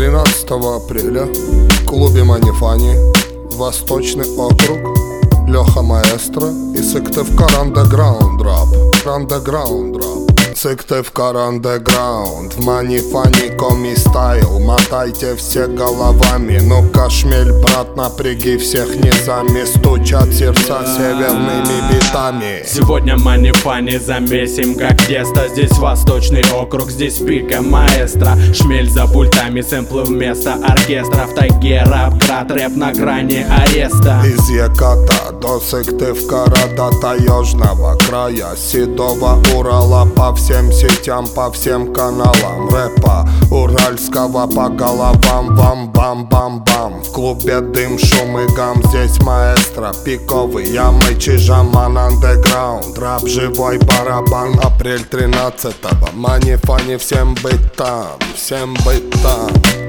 13 апреля в клубе Манифани, Восточный округ, Леха Маэстро и Сыктывкар Андеграунд Рап. Сыктывкар Андеграунд, в Манифани коми стайл. Мотайте все головами, ну-ка шмель, брат, напряги всех низами. Стучат сердца северными битами. Сегодня Манифани замесим как тесто. Здесь Восточный округ, здесь пика маэстро. Шмель за пультами, сэмплы вместо оркестра. В тайге рап, град, рэп на грани ареста. Из Еката до Сыктывкара, до таежного края, седого Урала, по всем сетям, по всем каналам рэпа уральского по головам. Бам-бам-бам-бам. В клубе дым, шум и гам. Здесь маэстро, пиковый, ямы, Чижаман, андеграунд. Рап, живой барабан. Апрель 13-го, Манифани, всем быть там, всем быть там.